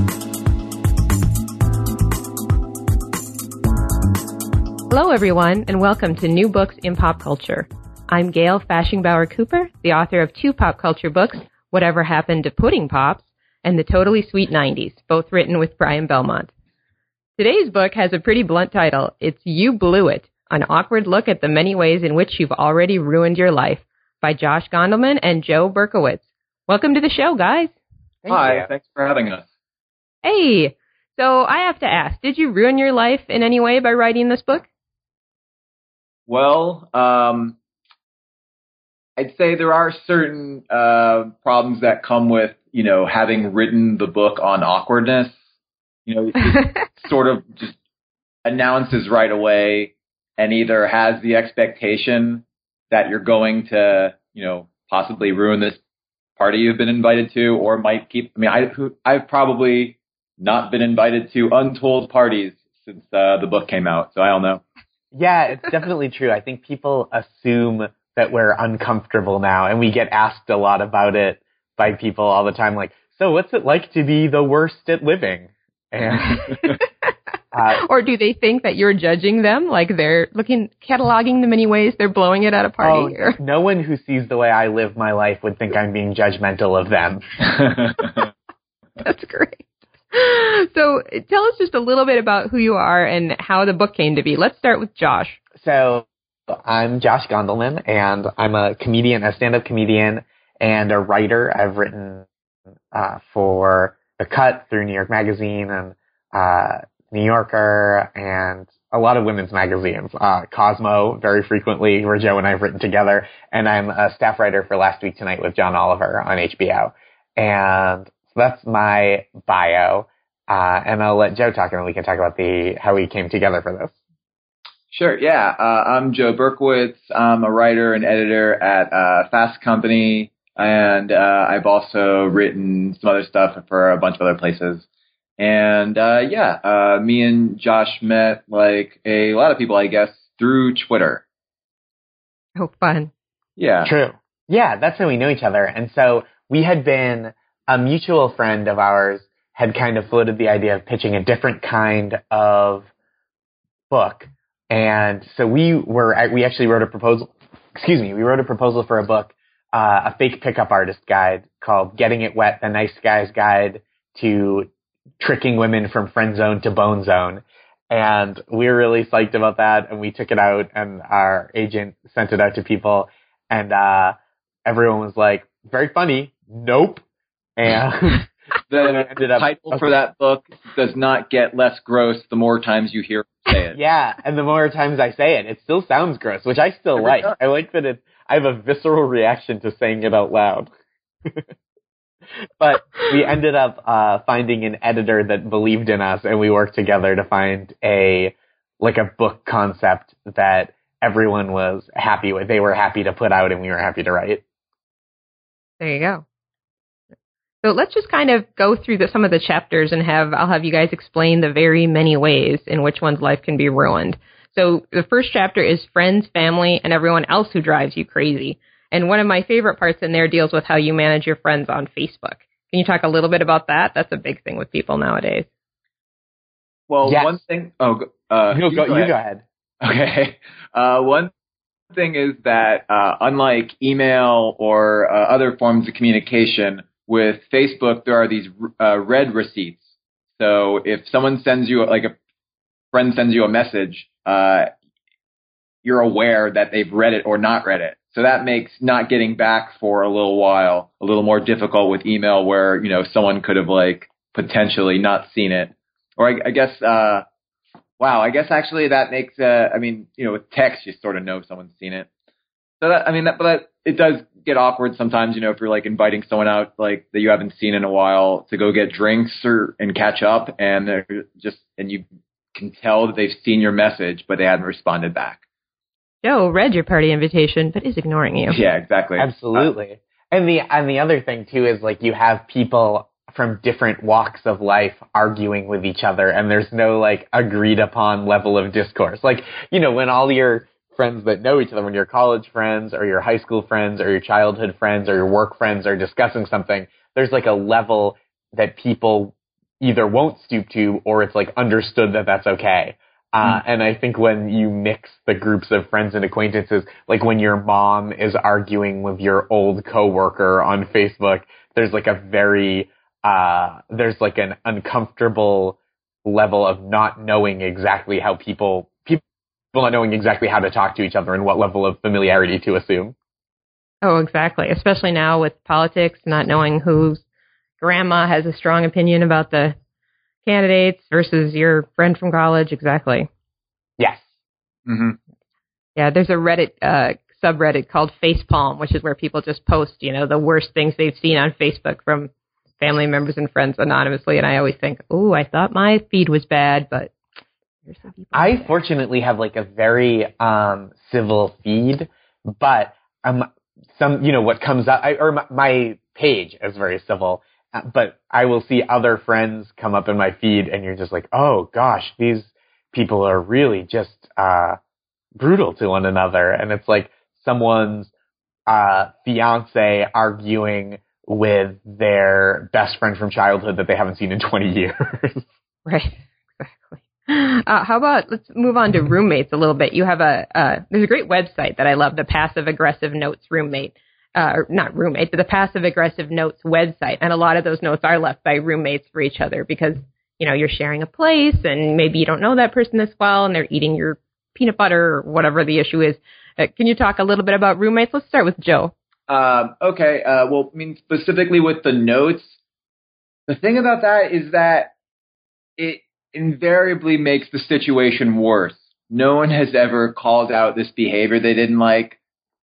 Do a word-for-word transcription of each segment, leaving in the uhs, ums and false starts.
Hello, everyone, and welcome to New Books in Pop Culture. I'm Gail Fashingbauer Cooper, the author of two pop culture books, Whatever Happened to Pudding Pops and The Totally Sweet nineties, both written with Brian Belmont. Today's book has a pretty blunt title. It's You Blew It, an awkward look at the many ways in which you've already ruined your life, by Josh Gondelman and Joe Berkowitz. Welcome to the show, guys. Thank Hi, you. Thanks for having us. Hey, so I have to ask, did you ruin your life in any way by writing this book? Well, um, I'd say there are certain uh, problems that come with, you know, having written the book on awkwardness. You know, it sort of just announces right away and either has the expectation that you're going to, you know, possibly ruin this party you've been invited to, or might keep, I mean, I, who, I've probably not been invited to untold parties since uh, the book came out, so I don't know. Yeah, it's definitely true. I think people assume that we're uncomfortable now, and we get asked a lot about it by people all the time, like, so what's it like to be the worst at living? And, uh, or do they think that you're judging them, like they're looking, cataloging the many ways they're blowing it at a party? Oh, no one who sees the way I live my life would think I'm being judgmental of them. That's great. So tell us just a little bit about who you are and how the book came to be. Let's start with Josh. So I'm Josh Gondelman, and I'm a comedian, a stand-up comedian, and a writer. I've written uh, for The Cut through New York Magazine and uh, New Yorker and a lot of women's magazines. Uh, Cosmo, very frequently, where Joe and I have written together. And I'm a staff writer for Last Week Tonight with John Oliver on H B O. And so that's my bio. Uh, and I'll let Joe talk, and then we can talk about the how we came together for this. Sure, yeah. Uh, I'm Joe Berkowitz. I'm a writer and editor at uh, Fast Company, and uh, I've also written some other stuff for a bunch of other places. And uh, yeah, uh, me and Josh met, like a lot of people, I guess, through Twitter. Oh, fun. Yeah. True. Yeah, that's how we know each other. And so we had been, a mutual friend of ours had kind of floated the idea of pitching a different kind of book. And so we were, we actually wrote a proposal, excuse me, we wrote a proposal for a book, uh, a fake pickup artist guide called Getting It Wet, the Nice Guy's Guide to Tricking Women from Friend Zone to Bone Zone. And we were really psyched about that. And we took it out, and our agent sent it out to people. And uh, everyone was like, very funny. Nope. And the ended up, title for that book does not get less gross the more times you hear me say it. Yeah, and the more times I say it, it still sounds gross, which I still Every like. Time. I like that it, I have a visceral reaction to saying it out loud. But we ended up uh, finding an editor that believed in us, and we worked together to find a like a book concept that everyone was happy with. They were happy to put out, and we were happy to write. There you go. So let's just kind of go through the, some of the chapters, and have I'll have you guys explain the very many ways in which one's life can be ruined. So the first chapter is friends, family, and everyone else who drives you crazy. And one of my favorite parts in there deals with how you manage your friends on Facebook. Can you talk a little bit about that? That's a big thing with people nowadays. Well, yes. one thing... Oh, uh, you, you, go, go you ahead. go ahead. Okay. Uh, one thing is that uh, unlike email or uh, other forms of communication, with Facebook, there are these uh, read receipts. So if someone sends you, like a friend sends you a message, uh, you're aware that they've read it or not read it. So that makes not getting back for a little while a little more difficult with email, where, you know, someone could have like potentially not seen it. Or I, I guess, uh, wow, I guess actually that makes, uh, I mean, you know, with text, you sort of know someone's seen it. So that, I mean, that, but that, it does get awkward sometimes, you know, if you're like inviting someone out like that you haven't seen in a while to go get drinks or and catch up, and they're just, and you can tell that they've seen your message, but they haven't responded back. Joe read your party invitation, but is ignoring you. Yeah, exactly. Absolutely. Uh, and the and the other thing too is like you have people from different walks of life arguing with each other, and there's no like agreed upon level of discourse. Like, you know, when all your friends that know each other, when your college friends or your high school friends or your childhood friends or your work friends are discussing something, there's like a level that people either won't stoop to or it's like understood that that's okay. Uh, mm. And I think when you mix the groups of friends and acquaintances, like when your mom is arguing with your old coworker on Facebook, there's like a very, uh, there's like an uncomfortable level of not knowing exactly how people, people not knowing exactly how to talk to each other and what level of familiarity to assume. Oh, exactly. Especially now with politics, not knowing whose grandma has a strong opinion about the candidates versus your friend from college. Exactly. Yes. Mm-hmm. Yeah, there's a Reddit uh, subreddit called Facepalm, which is where people just post, you know, the worst things they've seen on Facebook from family members and friends anonymously. And I always think, oh, I thought my feed was bad, but here's some people. I bad. fortunately have like a very um, civil feed, but um, some, you know, what comes up, I, or my, my page is very civil. But I will see other friends come up in my feed and you're just like, oh gosh, these people are really just, uh, brutal to one another. And it's like someone's, uh, fiance arguing with their best friend from childhood that they haven't seen in twenty years. Right. Exactly. Uh, how about, let's move on to roommates a little bit. You have a, uh, there's a great website that I love, the Passive Aggressive Notes Roommate. Uh, not roommate, but the Passive Aggressive Notes website. And a lot of those notes are left by roommates for each other because, you know, you're sharing a place and maybe you don't know that person as well and they're eating your peanut butter or whatever the issue is. Uh, can you talk a little bit about roommates? Let's start with Joe. Um, okay. Uh, well, I mean, specifically with the notes, the thing about that is that it invariably makes the situation worse. No one has ever called out this behavior they didn't like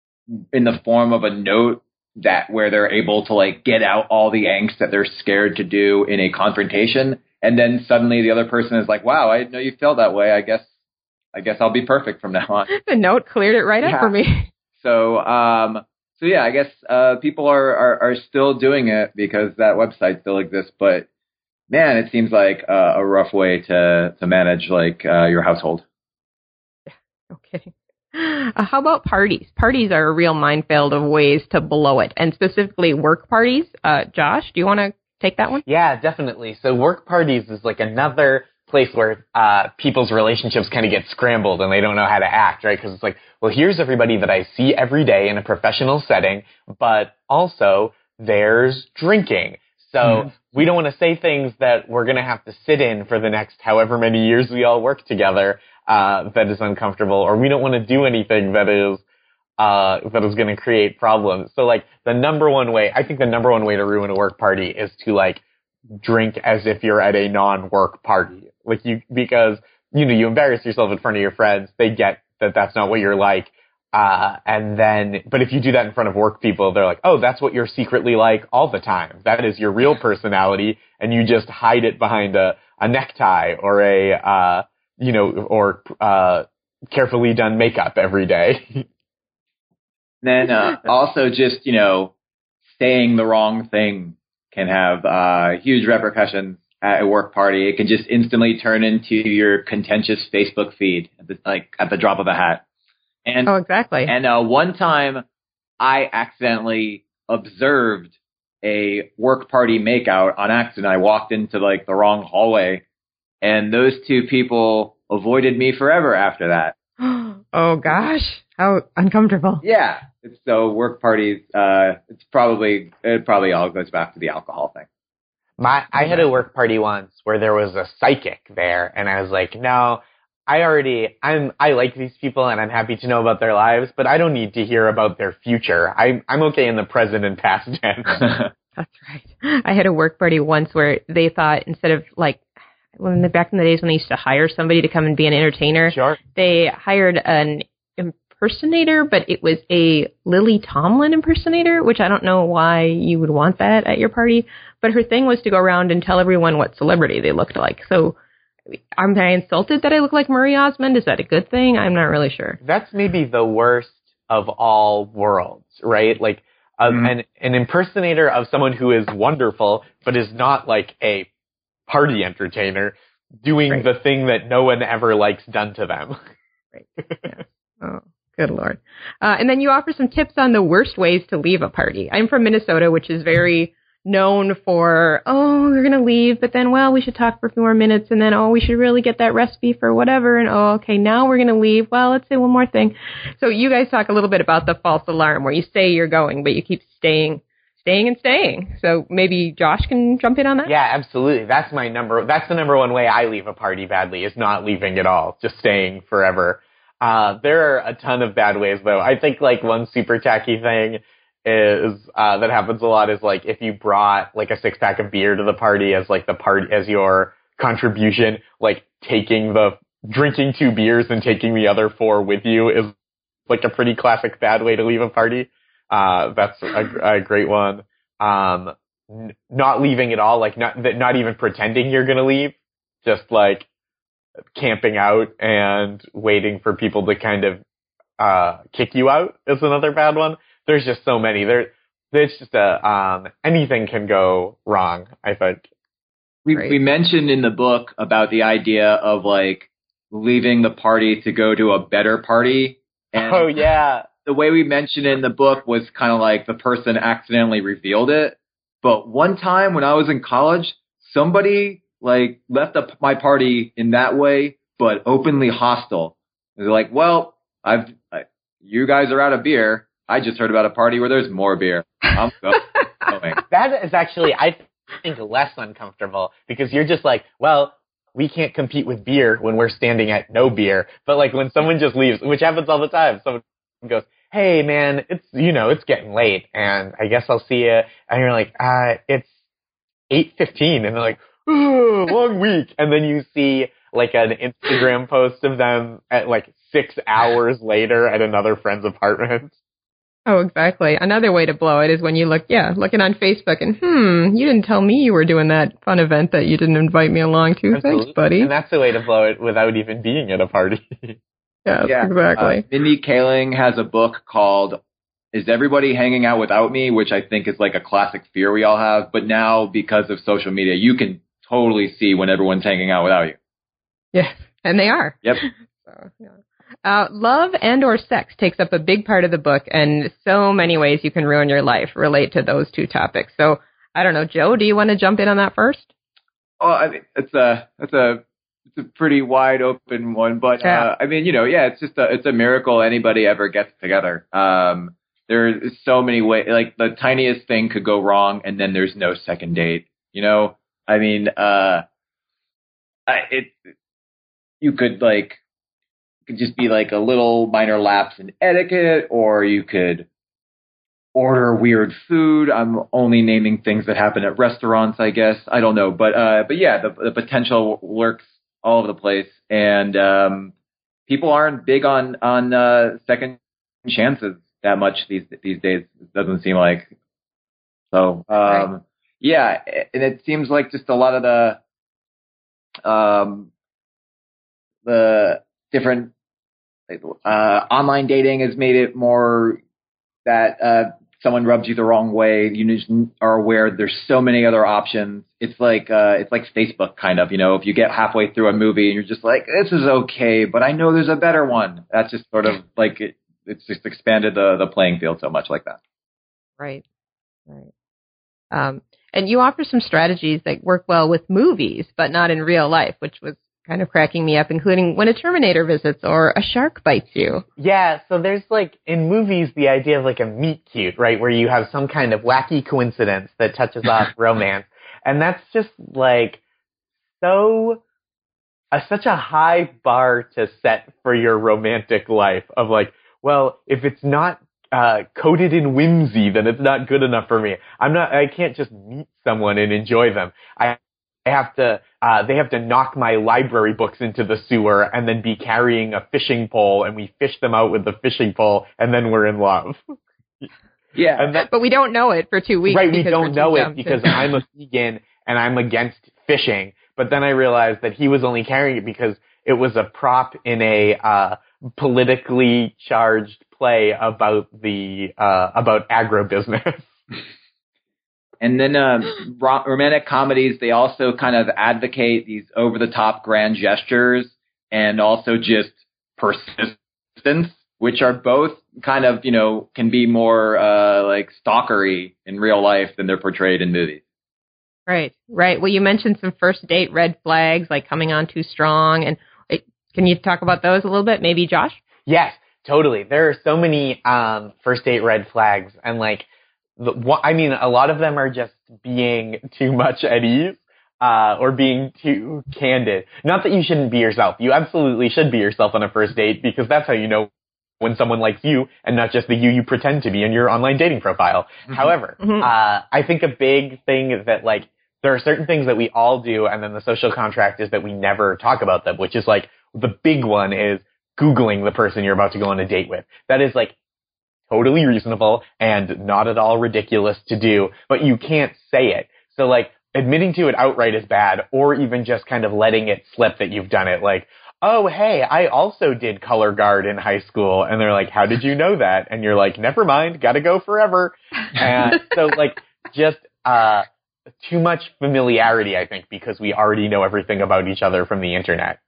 in the form of a note that where they're able to like get out all the angst that they're scared to do in a confrontation. And then suddenly the other person is like, wow, I didn't know you felt that way. I guess, I guess I'll be perfect from now on. The note cleared it right yeah. up for me. So, um, so yeah, I guess, uh, people are, are, are still doing it because that website still exists, but man, it seems like uh, a rough way to, to manage like, uh, your household. Yeah, no kidding. Uh, how about parties? Parties are a real minefield of ways to blow it, and specifically work parties. Uh, Josh, do you want to take that one? Yeah, definitely. So work parties is like another place where uh, people's relationships kind of get scrambled and they don't know how to act, right? Because it's like, well, here's everybody that I see every day in a professional setting, but also there's drinking. So mm-hmm. we don't want to say things that we're going to have to sit in for the next however many years we all work together. Uh, that is uncomfortable, or we don't want to do anything that is, uh, that is going to create problems. So like the number one way, I think the number one way to ruin a work party is to like drink as if you're at a non-work party. Like you, because, you know, you embarrass yourself in front of your friends. They get that that's not what you're like. Uh, and then, but if you do that in front of work people, they're like, oh, that's what you're secretly like all the time. That is your real personality. And you just hide it behind a, a necktie or a, uh, you know, or, uh, carefully done makeup every day. Then, uh, also just, you know, saying the wrong thing can have, uh, huge repercussions at a work party. It can just instantly turn into your contentious Facebook feed, at the, like, at the drop of a hat. And, oh, exactly. And, uh, one time I accidentally observed a work party makeout on accident. I walked into, like, the wrong hallway. And those two people avoided me forever after that. Oh, gosh. How uncomfortable. Yeah. So work parties, uh, it's probably, it probably all goes back to the alcohol thing. My, I had a work party once where there was a psychic there, and I was like, no, I already, I'm, I like these people and I'm happy to know about their lives, but I don't need to hear about their future. I, I'm okay in the present and past tense. That's right. I had a work party once where they thought instead of like, when the, back in the days when they used to hire somebody to come and be an entertainer, sure. They hired an impersonator, but it was a Lily Tomlin impersonator, which I don't know why you would want that at your party. But her thing was to go around and tell everyone what celebrity they looked like. So am I insulted that I look like Marie Osmond? Is that a good thing? I'm not really sure. That's maybe the worst of all worlds, right? Like um, mm-hmm. an, an impersonator of someone who is wonderful, but is not like a party entertainer doing right. the thing that no one ever likes done to them. Right. Yeah. Oh, good Lord. Uh, and then you offer some tips on the worst ways to leave a party. I'm from Minnesota, which is very known for, oh, we're going to leave, but then, well, we should talk for a few more minutes, and then, oh, we should really get that recipe for whatever, and oh, okay, now we're going to leave. Well, let's say one more thing. So you guys talk a little bit about the false alarm, where you say you're going, but you keep staying, staying and staying. So maybe Josh can jump in on that? Yeah, absolutely. That's my number, that's the number one way I leave a party badly, is not leaving at all, just staying forever. Uh, there are a ton of bad ways, though. I think, like, one super tacky thing is, uh, that happens a lot is, like, if you brought, like, a six pack of beer to the party as, like, the party, as your contribution, like, taking the, drinking two beers and taking the other four with you is, like, a pretty classic bad way to leave a party. Uh, that's a, a great one. Um, n- not leaving at all, like, not, not even pretending you're gonna leave, just, like, camping out and waiting for people to kind of, uh, kick you out is another bad one. There's just so many. There, there's just a, um, anything can go wrong, I think. We, we mentioned in the book about the idea of, like, leaving the party to go to a better party. And oh, yeah. The way we mentioned it in the book was kind of like the person accidentally revealed it. But one time when I was in college, somebody, like, left a, my party in that way, but openly hostile. They're like, well, I've, I, you guys are out of beer. I just heard about a party where there's more beer. I'm going. That is actually, I think, less uncomfortable, because you're just like, well, we can't compete with beer when we're standing at no beer. But, like, when someone just leaves, which happens all the time, someone goes, hey, man, it's, you know, it's getting late, and I guess I'll see you. And you're like, uh, it's eight fifteen. And they're like, oh, long week. And then you see, like, an Instagram post of them at, like, six hours later at another friend's apartment. Oh, exactly. Another way to blow it is when you look, yeah, looking on Facebook and, hmm, you didn't tell me you were doing that fun event that you didn't invite me along to. Absolutely. Thanks, buddy. And that's the way to blow it without even being at a party. Yes, yeah, exactly. Uh, Mindy Kaling has a book called Is Everybody Hanging Out Without Me, which I think is like a classic fear we all have. But now, because of social media, you can totally see when everyone's hanging out without you. Yeah, and they are. Yep. So, yeah. Uh, love and or sex takes up a big part of the book, and so many ways you can ruin your life relate to those two topics. So, I don't know, Joe, do you want to jump in on that first? Oh, I mean, it's a, it's a, it's a pretty wide open one, but, yeah. uh, I mean, you know, yeah, it's just a, it's a miracle anybody ever gets together. Um, there's so many ways, like the tiniest thing could go wrong, and then there's no second date, you know? I mean, uh, I, it, you could like, could just be like a little minor lapse in etiquette, or you could order weird food. I'm only naming things that happen at restaurants, I guess. I don't know. But, uh, but yeah, the, the potential lurks all over the place. And, um, people aren't big on, on, uh, second chances that much these, these days. It doesn't seem like. So, um, right. yeah. And it seems like just a lot of the, um, the different, Uh, online dating has made it more that uh, someone rubs you the wrong way. You just are aware there's so many other options. It's like uh, it's like Facebook kind of, you know, if you get halfway through a movie and you're just like, this is okay, but I know there's a better one. That's just sort of like it, it's just expanded the, the playing field so much like that. Right, right. Um, and you offer some strategies that work well with movies, but not in real life, which was kind of cracking me up, including when a Terminator visits or a shark bites you. Yeah, so there's like, in movies, the idea of like a meet cute, right, where you have some kind of wacky coincidence that touches off romance. And that's just like so, uh, such a high bar to set for your romantic life of like, well, if it's not uh, coated in whimsy, then it's not good enough for me. I'm not, I can't just meet someone and enjoy them. I I have to, uh, they have to knock my library books into the sewer and then be carrying a fishing pole, and we fish them out with the fishing pole, and then we're in love. Yeah. And that, but we don't know it for two weeks. Right, we don't know it because I'm a vegan and I'm against fishing. But then I realized that he was only carrying it because it was a prop in a, uh, politically charged play about the, uh, about agribusiness. And then uh, ro- romantic comedies, they also kind of advocate these over-the-top grand gestures and also just persistence, which are both kind of, you know, can be more uh, like stalkery in real life than they're portrayed in movies. Right, right. Well, you mentioned some first date red flags, like coming on too strong. And uh, can you talk about those a little bit? Maybe Josh? Yes, totally. There are so many um, first date red flags. And like, the, I mean, a lot of them are just being too much at ease uh, or being too candid. Not that you shouldn't be yourself. You absolutely should be yourself on a first date because that's how you know when someone likes you and not just the you you pretend to be in your online dating profile. Mm-hmm. However, mm-hmm. uh, I think a big thing that like, there are certain things that we all do, and then the social contract is that we never talk about them, which is like, the big one is Googling the person you're about to go on a date with. That is like totally reasonable and not at all ridiculous to do, but you can't say it. So like, admitting to it outright is bad, or even just kind of letting it slip that you've done it. Like, oh, hey, I also did color guard in high school. And they're like, how did you know that? And you're like, never mind, gotta go forever. And so like, just, uh, too much familiarity, I think, because we already know everything about each other from the internet.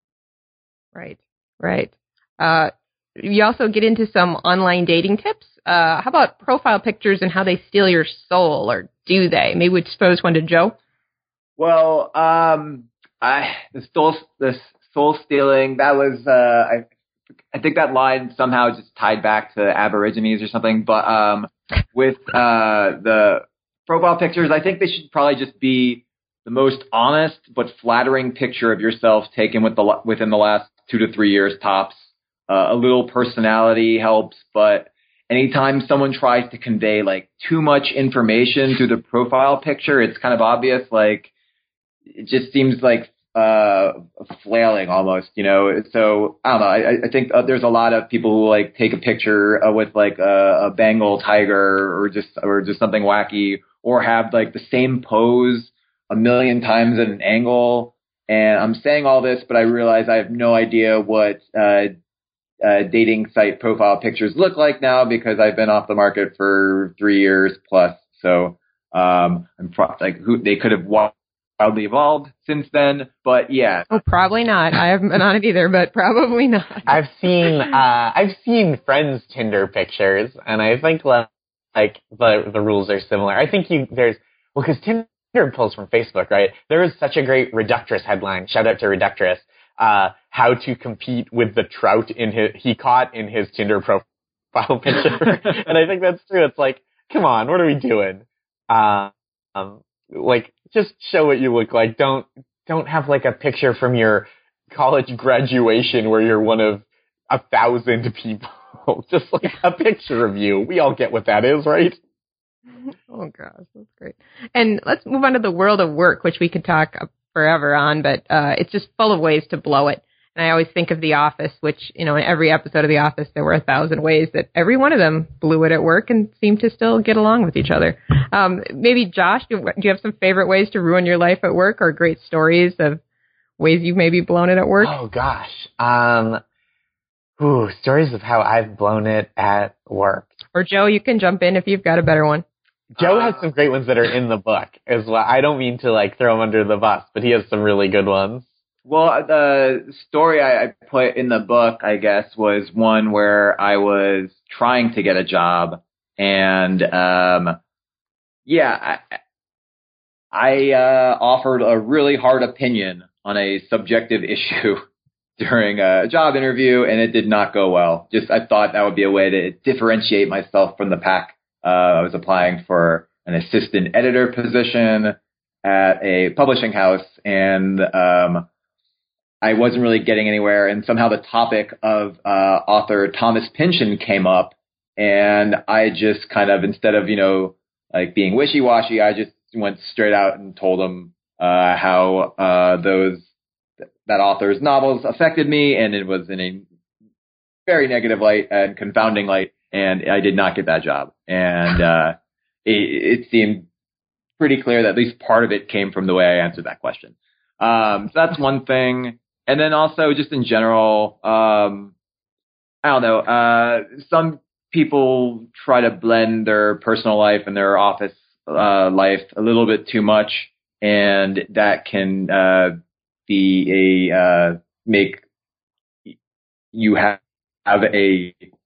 Right, right. Uh, you also get into some online dating tips. Uh, how about profile pictures and how they steal your soul, or do they? Maybe we'd suppose one to Joe. Well, um, I the soul the soul stealing, that was uh, I I think that line somehow just tied back to Aborigines or something. But um, with uh the profile pictures, I think they should probably just be the most honest but flattering picture of yourself taken with the within the last two to three years tops. Uh, a little personality helps, but anytime someone tries to convey like too much information through the profile picture, it's kind of obvious. Like it just seems like uh, flailing almost, you know. So I don't know. I, I think uh, there's a lot of people who like take a picture uh, with like a, a Bengal tiger or just or just something wacky, or have like the same pose a million times at an angle. And I'm saying all this, but I realize I have no idea what uh, uh, dating site profile pictures look like now because I've been off the market for three years plus. So um, I'm pro- like who they could have wildly evolved since then. But yeah. Oh, probably not. I haven't been on it either, but probably not. I've seen uh, I've seen friends' Tinder pictures, and I think like. Like, the the rules are similar. I think you, there's, well, because Tinder pulls from Facebook, right? There is such a great Reductress headline, shout out to Reductress, uh, how to compete with the trout in his, he caught in his Tinder profile picture. And I think that's true. It's like, come on, what are we doing? Uh, um, like, just show what you look like. Don't, don't have like a picture from your college graduation where you're one of a thousand people. Just like a picture of you. We all get what that is, right? Oh, gosh, that's great. And let's move on to the world of work, which we could talk forever on, but uh, it's just full of ways to blow it. And I always think of The Office, which, you know, in every episode of The Office, there were a thousand ways that every one of them blew it at work and seemed to still get along with each other. Um, maybe, Josh, do you have some favorite ways to ruin your life at work, or great stories of ways you've maybe blown it at work? Oh, gosh. Um... Ooh, stories of how I've blown it at work. Or Joe, you can jump in if you've got a better one. Joe has some great ones that are in the book as well. I don't mean to like throw him under the bus, but he has some really good ones. Well, the story I, I put in the book, I guess, was one where I was trying to get a job, and um, yeah, I, I uh, offered a really hard opinion on a subjective issue during a job interview, and it did not go well. Just I thought that would be a way to differentiate myself from the pack. Uh, I was applying for an assistant editor position at a publishing house, and um, I wasn't really getting anywhere. And somehow the topic of uh, author Thomas Pynchon came up, and I just kind of, instead of, you know, like being wishy-washy, I just went straight out and told him uh, how uh, those that author's novels affected me, and it was in a very negative light and confounding light, and I did not get that job. And uh, it, it seemed pretty clear that at least part of it came from the way I answered that question. Um, so that's one thing. And then also just in general, um, I don't know, uh, some people try to blend their personal life and their office uh, life a little bit too much, and that can uh, be a uh, make you have, have a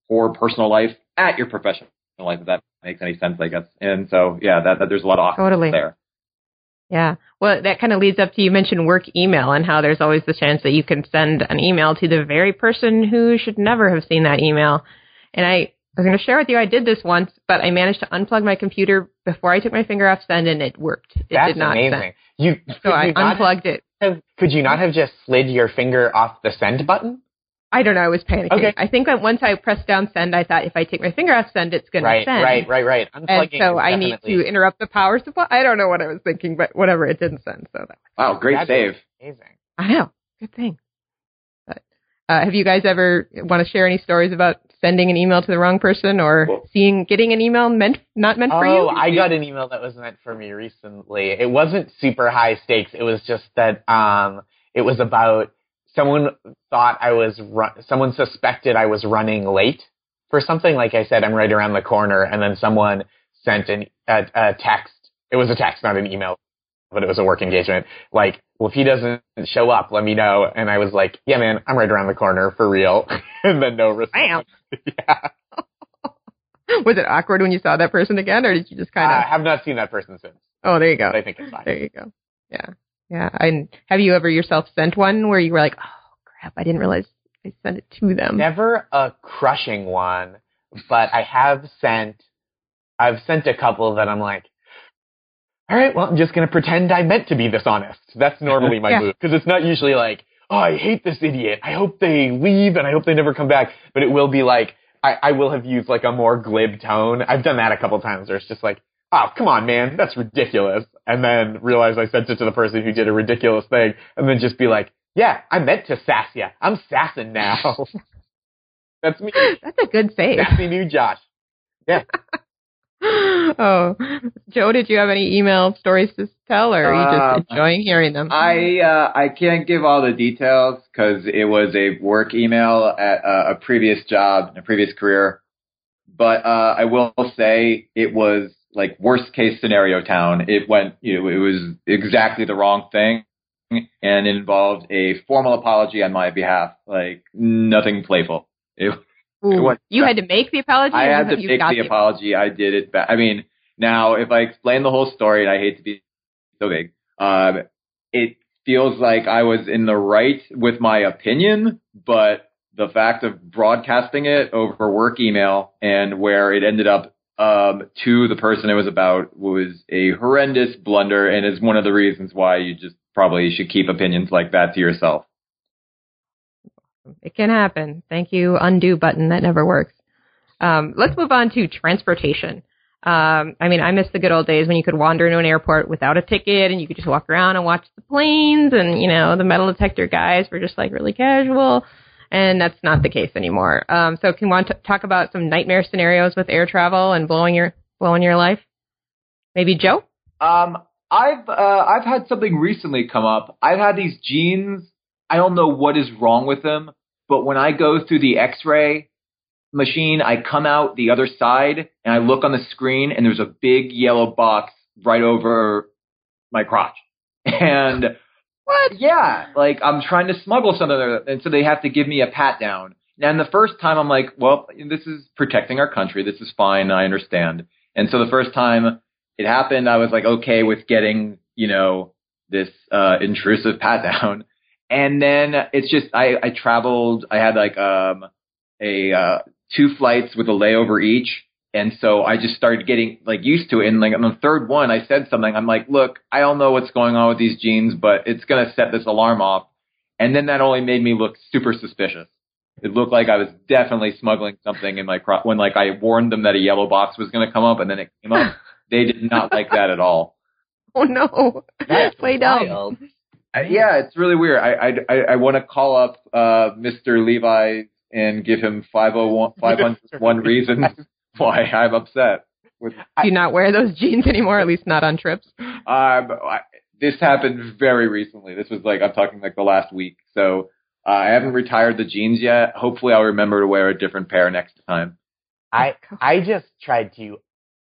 poor personal life at your professional life, if that makes any sense, I guess. And so, yeah, that, that there's a lot of options Totally. there. Yeah. Well, that kind of leads up to, you mentioned work email and how there's always the chance that you can send an email to the very person who should never have seen that email. And I was going to share with you, I did this once, but I managed to unplug my computer before I took my finger off send, and it worked. It That's did not amazing. send. You, so I unplugged it. Have, could you not have just slid your finger off the send button? I don't know. I was panicking. Okay. I think that once I pressed down send, I thought if I take my finger off send, it's going right, to send. Right, right, right, right. Unplugging and so I definitely... need to interrupt the power supply. I don't know what I was thinking, but whatever, it didn't send. So that wow, great That's save. Amazing. I know. Good thing. But uh, have you guys ever want to share any stories about sending an email to the wrong person, or well, seeing getting an email meant not meant oh, for you? Oh, I got an email that was meant for me recently. It wasn't super high stakes. It was just that um, it was about someone thought I was run- someone suspected I was running late for something. Like I said, I'm right around the corner, and then someone sent an, a, a text. It was a text, not an email, but it was a work engagement. Like, well, if he doesn't show up, let me know. And I was like, yeah, man, I'm right around the corner for real. And then no response. Yeah. Was it awkward when you saw that person again, or did you just kind of? I uh, have not seen that person since. Oh, there you go. But I think it's fine. There you go. Yeah. Yeah. And have you ever yourself sent one where you were like, oh, crap, I didn't realize I sent it to them? Never a crushing one, but I have sent, I've sent a couple that I'm like, all right, well, I'm just going to pretend I meant to be this honest. That's normally my yeah. move, because it's not usually like, oh, I hate this idiot. I hope they leave and I hope they never come back. But it will be like, I, I will have used like a more glib tone. I've done that a couple times where it's just like, oh, come on, man, that's ridiculous. And then realize I sent it to the person who did a ridiculous thing, and then just be like, yeah, I meant to sass ya. I'm sassing now. That's me. That's a good save. Sassy new Josh. Yeah. Oh, Joe, did you have any email stories to tell, or are you just um, enjoying hearing them? I uh, I can't give all the details because it was a work email at uh, a previous job, a previous career. But uh, I will say it was like worst case scenario town. It went, you know, it was exactly the wrong thing, and it involved a formal apology on my behalf. Like nothing playful. It, Ooh, was, you had to make the apology? I had to make the, the apology. I did it. Ba- I mean, now if I explain the whole story, and I hate to be so big, um, it feels like I was in the right with my opinion, but the fact of broadcasting it over work email and where it ended up um, to the person it was about was a horrendous blunder, and is one of the reasons why you just probably should keep opinions like that to yourself. It can happen. Thank you, undo button. That never works. Um, let's move on to transportation. Um, I mean, I miss the good old days when you could wander into an airport without a ticket and you could just walk around and watch the planes, and, you know, the metal detector guys were just like really casual, and that's not the case anymore. Um, so can we want to talk about some nightmare scenarios with air travel and blowing your, blowing your life? Maybe Joe? Um, I've, uh, I've had something recently come up. I've had these jeans. I don't know what is wrong with them, but when I go through the X-ray machine, I come out the other side and I look on the screen and there's a big yellow box right over my crotch. And what? Yeah, like I'm trying to smuggle something there, and so they have to give me a pat down. And the first time I'm like, well, this is protecting our country. This is fine. I understand. And so the first time it happened, I was like, okay with getting, you know, this uh, intrusive pat down. And then it's just, I, I traveled, I had like, um, a, uh, two flights with a layover each. And so I just started getting like used to it. And like on the third one, I said something. I'm like, look, I don't know what's going on with these jeans, but it's going to set this alarm off. And then that only made me look super suspicious. It looked like I was definitely smuggling something in my crotch when like I warned them that a yellow box was going to come up, and then it came up. They did not like that at all. Oh no. That's way wild. down. Uh, yeah, it's really weird. I I I, I want to call up uh, Mister Levi and give him five oh one one reasons why I'm upset. With, Do you not wear those jeans anymore? At least not on trips. Um, I, this happened very recently. This was like I'm talking like the last week. So uh, I haven't retired the jeans yet. Hopefully, I'll remember to wear a different pair next time. I I just tried to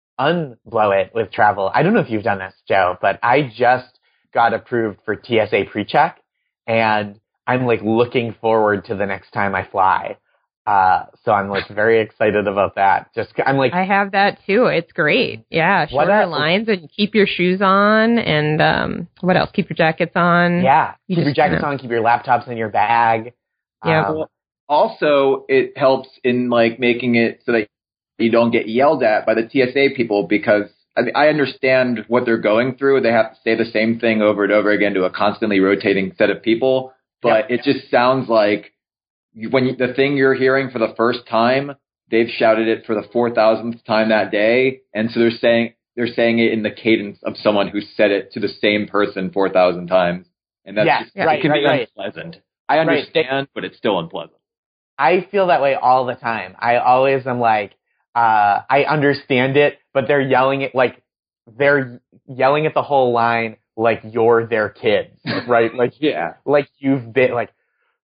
unblow it with travel. I don't know if you've done this, Joe, but I just got approved for T S A PreCheck, and I'm like looking forward to the next time I fly. Uh, so I'm like very excited about that. Just I'm like I have that too. It's great. Yeah, shorter lines and keep your shoes on and um what else? Keep your jackets on. Yeah, you keep your jackets on. Keep your laptops in your bag. Yeah. Um, Well, also, it helps in like making it so that you don't get yelled at by the T S A people because I mean, I understand what they're going through. They have to say the same thing over and over again to a constantly rotating set of people. But yeah. it just sounds like when you, the thing you're hearing for the first time, they've shouted it for the four thousandth time that day, and so they're saying they're saying it in the cadence of someone who said it to the same person four thousand times, and that's yes, just, right, it can right, be right. unpleasant. I understand, right. but it's still unpleasant. I feel that way all the time. I always am like, uh, I understand it, but they're yelling it like they're yelling at the whole line like you're their kids, right? Like yeah, like you've been like.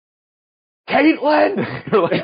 Caitlin! like,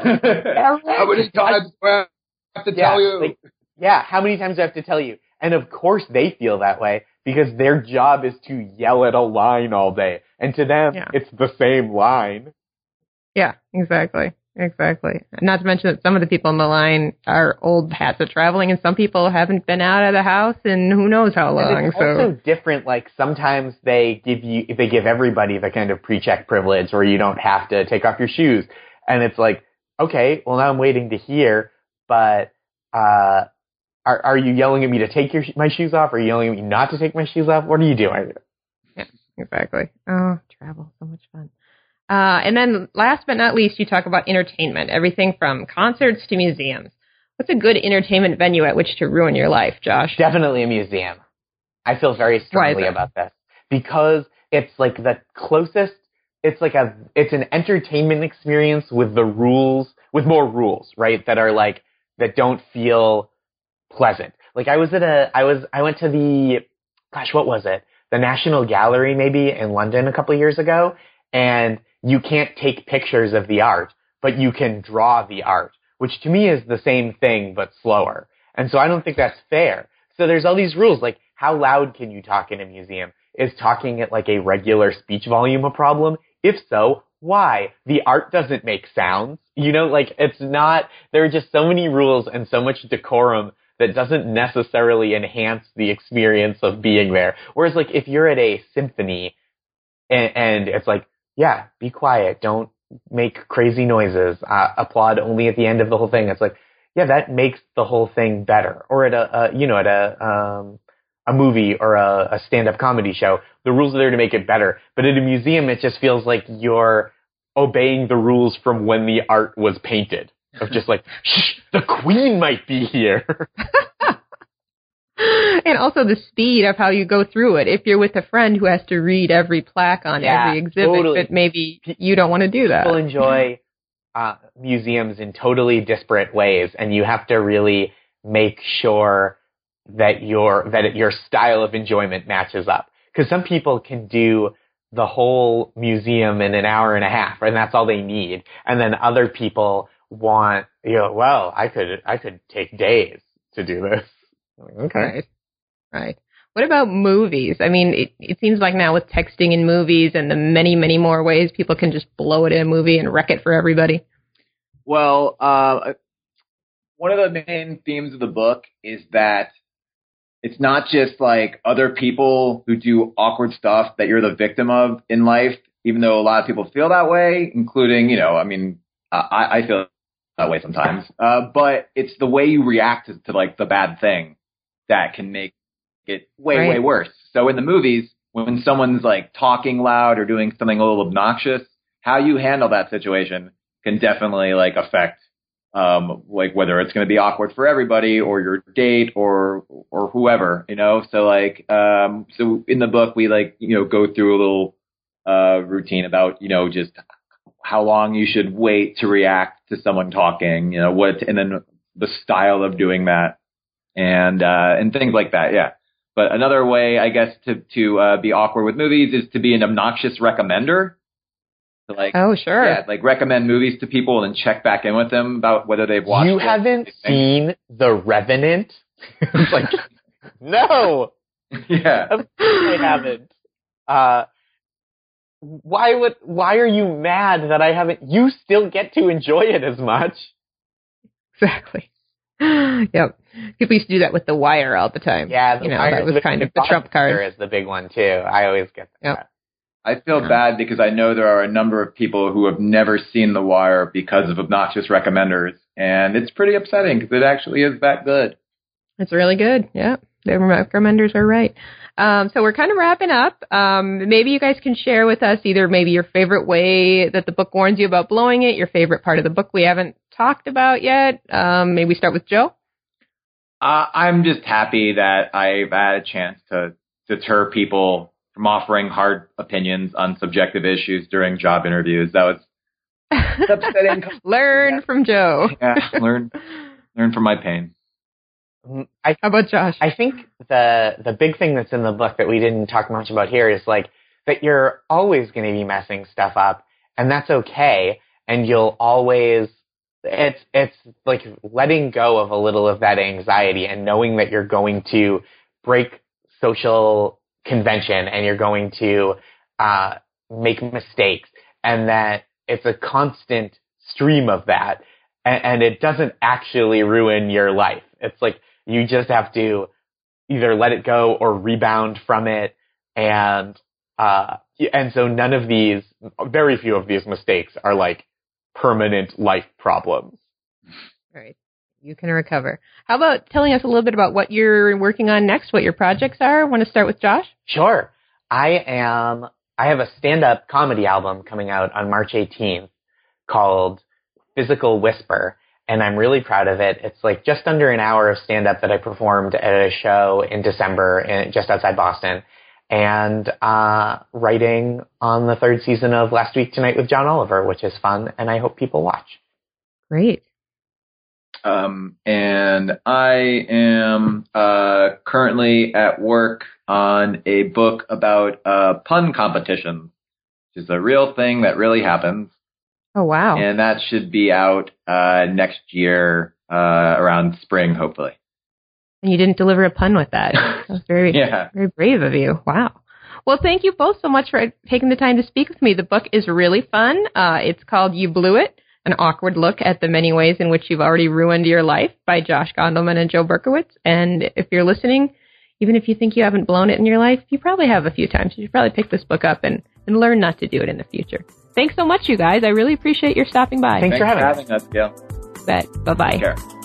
how many times do I have to yeah, tell you? Like, yeah, how many times do I have to tell you? And of course they feel that way because their job is to yell at a line all day. And to them, yeah. it's the same line. Yeah, exactly. Exactly. Not to mention that some of the people on the line are old hats of traveling and some people haven't been out of the house in who knows how long. And it's so also different. Like sometimes they give you, they give everybody the kind of pre-check privilege where you don't have to take off your shoes. And it's like, okay, well now I'm waiting to hear, but, uh, are, are you yelling at me to take your, my shoes off? Or are you yelling at me not to take my shoes off? What are you doing? Yeah, exactly. Oh, travel. So much fun. Uh, and then last but not least, you talk about entertainment, everything from concerts to museums. What's a good entertainment venue at which to ruin your life, Josh? Definitely a museum. I feel very strongly about this because it's like the closest, it's like a, it's an entertainment experience with the rules, with more rules, right? That are like, that don't feel pleasant. Like I was at a, I was, I went to the, gosh, what was it? The National Gallery maybe in London a couple of years ago. And you can't take pictures of the art, but you can draw the art, which to me is the same thing, but slower. And so I don't think that's fair. So there's all these rules, like how loud can you talk in a museum? Is talking at like a regular speech volume a problem? If so, why? The art doesn't make sounds. You know, like it's not, there are just so many rules and so much decorum that doesn't necessarily enhance the experience of being there. Whereas like if you're at a symphony and, and it's like, yeah, be quiet. Don't make crazy noises. Uh, applaud only at the end of the whole thing. It's like, yeah, that makes the whole thing better. Or at a, a you know, at a, um, a movie or a, a stand-up comedy show, the rules are there to make it better. But at a museum, it just feels like you're obeying the rules from when the art was painted. Of just like, shh, the queen might be here. And also the speed of how you go through it. If you're with a friend who has to read every plaque on yeah, every exhibit, totally. but maybe you don't want to do that. People enjoy uh, museums in totally disparate ways, and you have to really make sure that your that your style of enjoyment matches up. Because some people can do the whole museum in an hour and a half, and that's all they need. And then other people want, you know, well, I could I could take days to do this. Okay. Right. Right. What about movies? I mean, it, it seems like now with texting in movies and the many, many more ways people can just blow it in a movie and wreck it for everybody. Well, uh, one of the main themes of the book is that it's not just like other people who do awkward stuff that you're the victim of in life, even though a lot of people feel that way, including, you know, I mean, I, I feel that way sometimes. Uh, but it's the way you react to, to like the bad thing that can make it way, right. way worse. So in the movies, when someone's like talking loud or doing something a little obnoxious, how you handle that situation can definitely like affect um like whether it's going to be awkward for everybody or your date or or whoever, you know. So like um so in the book we like, you know, go through a little uh routine about, you know, just how long you should wait to react to someone talking, you know, what and then the style of doing that and uh and things like that. Yeah. But another way, I guess, to to uh, be awkward with movies is to be an obnoxious recommender. To like, oh, sure. Yeah, like recommend movies to people and then check back in with them about whether they've watched You it. haven't seen The Revenant? It's like, no. Yeah. Of course I haven't. Uh, why would, why are you mad that I haven't, you still get to enjoy it as much. Exactly. Yep. People used to do that with The Wire all the time. Yeah, you know, that was kind of the trump card. Is the big one too. I always get that. Yep. I feel Yeah. bad because I know there are a number of people who have never seen The Wire because of obnoxious recommenders, and it's pretty upsetting because it actually is that good. It's really good. Yeah, the recommenders are right. Um, so we're kind of wrapping up. Um, maybe you guys can share with us either maybe your favorite way that the book warns you about blowing it, your favorite part of the book we haven't talked about yet. Um, maybe start with Joe. Uh, I'm just happy that I've had a chance to deter people from offering hard opinions on subjective issues during job interviews. That was upsetting. Learn from Joe. Yeah, learn, learn from my pain. I, How about Josh? I think the the big thing that's in the book that we didn't talk much about here is like that you're always going to be messing stuff up, and that's okay. And you'll always it's it's like letting go of a little of that anxiety and knowing that you're going to break social convention and you're going to uh, make mistakes, and that it's a constant stream of that, and, and it doesn't actually ruin your life. It's like you just have to either let it go or rebound from it. And, uh, and so none of these, very few of these mistakes are like permanent life problems. Right. You can recover. How about telling us a little bit about what you're working on next, what your projects are? Want to start with Josh? Sure. I am, I have a stand-up comedy album coming out on March eighteenth called Physical Whisper. And I'm really proud of it. It's like just under an hour of stand-up that I performed at a show in December in, just outside Boston. And uh, writing on the third season of Last Week Tonight with John Oliver, which is fun, and I hope people watch. Great. Um, and I am uh, currently at work on a book about uh, pun competitions, which is a real thing that really happens. Oh, wow. And that should be out uh, next year uh, around spring, hopefully. And you didn't deliver a pun with that. That was very, yeah. very brave of you. Wow. Well, thank you both so much for taking the time to speak with me. The book is really fun. Uh, it's called You Blew It, An Awkward Look at the Many Ways in Which You've Already Ruined Your Life by Josh Gondelman and Joe Berkowitz. And if you're listening, even if you think you haven't blown it in your life, you probably have a few times. You should probably pick this book up and, and learn not to do it in the future. Thanks so much, you guys. I really appreciate your stopping by. Thanks, Thanks for having, for having us, Gail. Bet. Bye-bye. Take care.